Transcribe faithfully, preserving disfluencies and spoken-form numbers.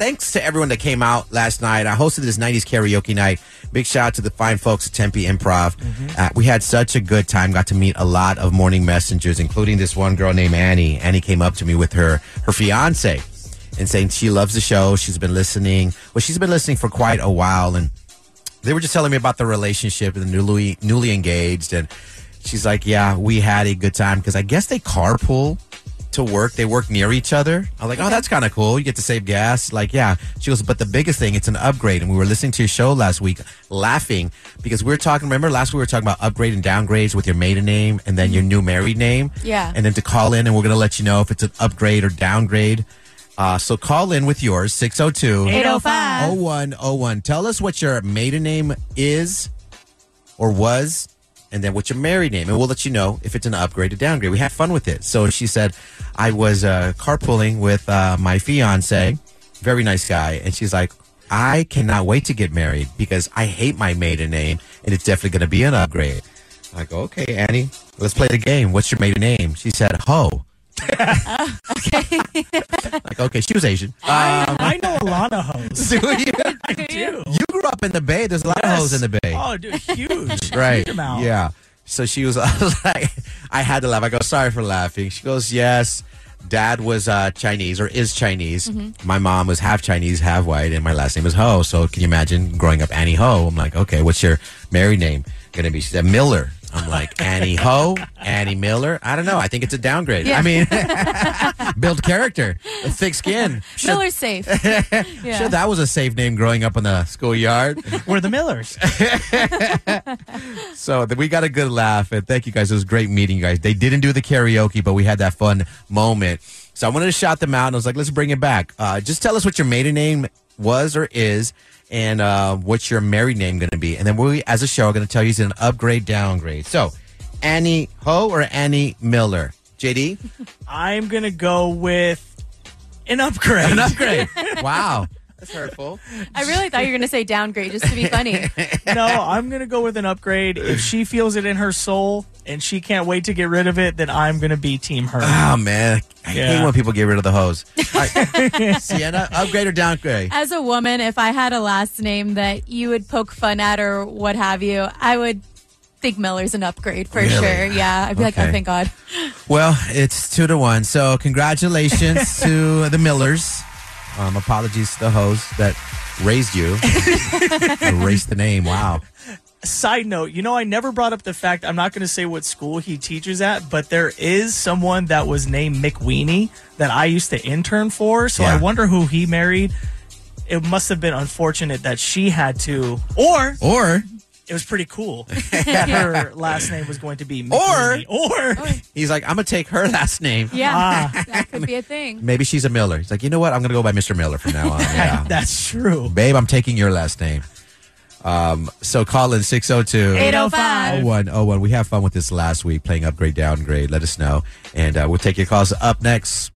thanks to everyone that came out last night. I hosted this nineties karaoke night. Big shout out to the fine folks at Tempe Improv. Mm-hmm. Uh, we had such a good time. Got to meet a lot of morning messengers, including this one girl named Annie. Annie came up to me with her her fiance and saying she loves the show. She's been listening. Well, she's been listening for quite a while, and they were just telling me about the relationship and the newly newly engaged. And she's like, "Yeah, we had a good time because I guess they carpool to work. They work near each other." I'm like, "Oh, that's kind of cool. You get to save gas." Like, yeah. She goes, "But the biggest thing, it's an upgrade." And we were listening to your show last week, laughing because we were talking. Remember last week we were talking about upgrade and downgrades with your maiden name and then your new married name. Yeah. And then to call in, and we're gonna let you know if it's an upgrade or downgrade. Uh, so call in with yours, six oh two, eight oh five, oh one oh one. Tell us what your maiden name is or was, and then what's your married name, and we'll let you know if it's an upgrade or downgrade. We had fun with it. So she said, I was uh, carpooling with uh, my fiance, very nice guy, and she's like, I cannot wait to get married because I hate my maiden name, and it's definitely going to be an upgrade. I go, okay, Annie, let's play the game. What's your maiden name? She said, Ho. uh, okay. Like, okay, she was Asian. Um, I know a lot of hoes. Do you? I do. You grew up in the Bay. There's a lot Yes. of hoes in the Bay. Oh, dude, huge. Right. Huge amount. Yeah. So she was like, I had to laugh. I go, sorry for laughing. She goes, yes, Dad was uh, Chinese or is Chinese. Mm-hmm. My mom was half Chinese, half white, and my last name is Ho. So can you imagine growing up Annie Ho? I'm like, okay, what's your married name going to be? She said, Miller. I'm like, Annie Ho, Annie Miller. I don't know. I think it's a downgrade. Yeah. I mean, build character, a thick skin. Sure, Miller's safe. Yeah. sure, that was a safe name growing up in the schoolyard. We're the Millers. So we got a good laugh, and thank you guys. It was great meeting you guys. They didn't do the karaoke, but we had that fun moment. So I wanted to shout them out, and I was like, let's bring it back. Uh, just tell us what your maiden name was or is, and uh, what's your married name going to be. And then we, as a show, are going to tell you it's an upgrade, downgrade. So, Annie Ho or Annie Miller? J D? I'm going to go with an upgrade. An upgrade. Wow. That's hurtful. I really thought you were going to say downgrade just to be funny. No, I'm going to go with an upgrade. If she feels it in her soul and she can't wait to get rid of it, then I'm going to be team her. Oh, man. I Yeah. hate when people get rid of the hose. All right. Sienna, upgrade or downgrade? As a woman, if I had a last name that you would poke fun at or what have you, I would think Miller's an upgrade for Really? sure. Yeah. I'd be like, Okay. oh, thank God. Well, it's two to one. So congratulations to the Millers. Um, apologies to the host that raised you. Erased the name. Wow. Side note, you know, I never brought up the fact, I'm not going to say what school he teaches at, but there is someone that was named McWeenie that I used to intern for. So Yeah. I wonder who he married. It must have been unfortunate that she had to, or Or it was pretty cool that her last name was going to be Or- McWeenie. Or, he's like, I'm going to take her last name. Yeah. Ah. That could be a thing. Maybe she's a Miller. He's like, you know what? I'm going to go by Mister Miller from now on. Yeah. that's true. Babe, I'm taking your last name. Um, so call in six oh two, eight oh five. oh one oh one. We had fun with this last week playing upgrade, downgrade. Let us know. And uh, we'll take your calls up next.